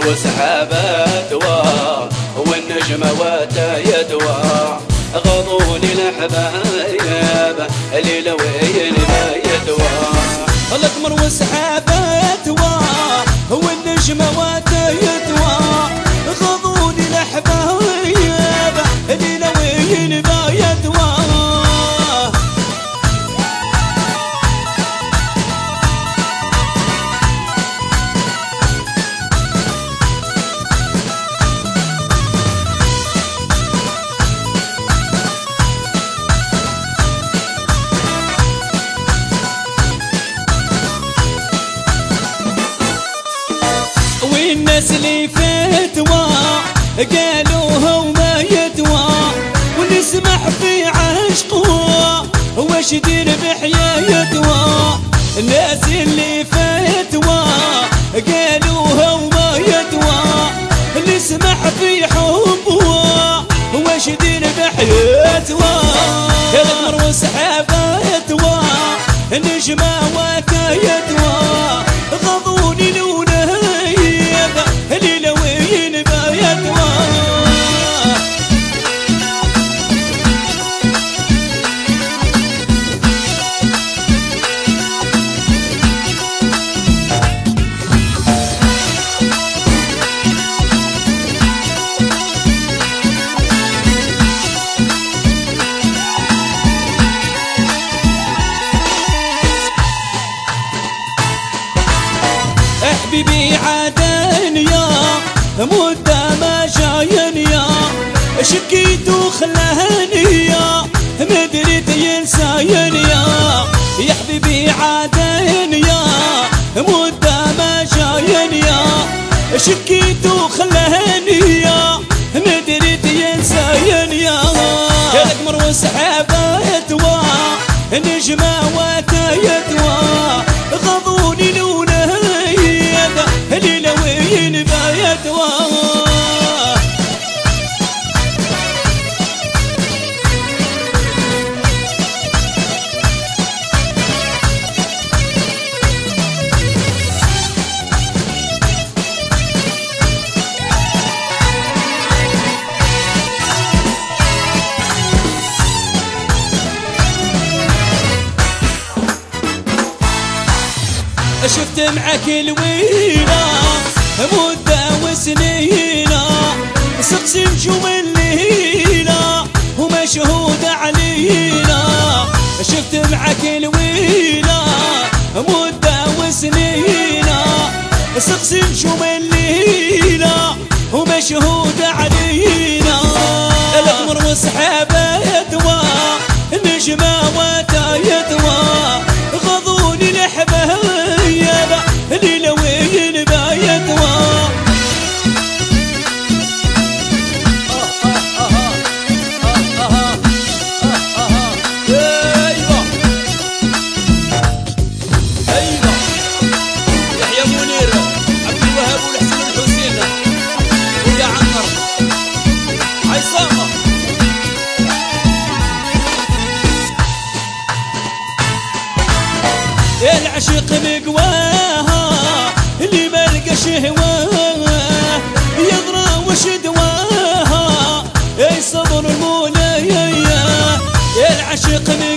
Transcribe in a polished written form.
وسحابة توا والنجمة وتيتوا غضوني الأحباب الليلة وين بايتوا القمر وسحابة توا والنجمة وتيتوا غضوني الأحباب الليلة وين بايتوا والناس اللي فتوى قالوها وما يدوى ونسمح في عشقه واشدين بحيايتها. الناس اللي فتوى قالوها وما يدوى نسمح في حبها واشدين بحيايتها. القمر وسحابتها النجمة وكايتها غضوني لونها الليلة وين بايتوا حبيبي عادن يا مدة ما جاين يا شكيت وخلاني يا مدريت ينساين يا حبيبي عادن يا مدة ما جاين يا شكيت وخلاني يا مدريت ينساين يا القمر وسحابتها النجمة وتيتها غضوني لونها الليلة وين بايتوا شفت معك الويلة مدة وسنينة سقسم شو الليلة ومشهود علينا. شفت معك الويلة مدة وسنينة سقسم شو الليلة ومشهود علينا. القمر وسحابتها النجمة وتيتها غضوني الأحباب الليلة وين بايتوا ايوه يحيى منير عبد الوهاب والحسين الحسين ويا عمر عصامة العشق مقواها اللي ملقاش هواها يضرى وش دواها يصبر المولاي العشق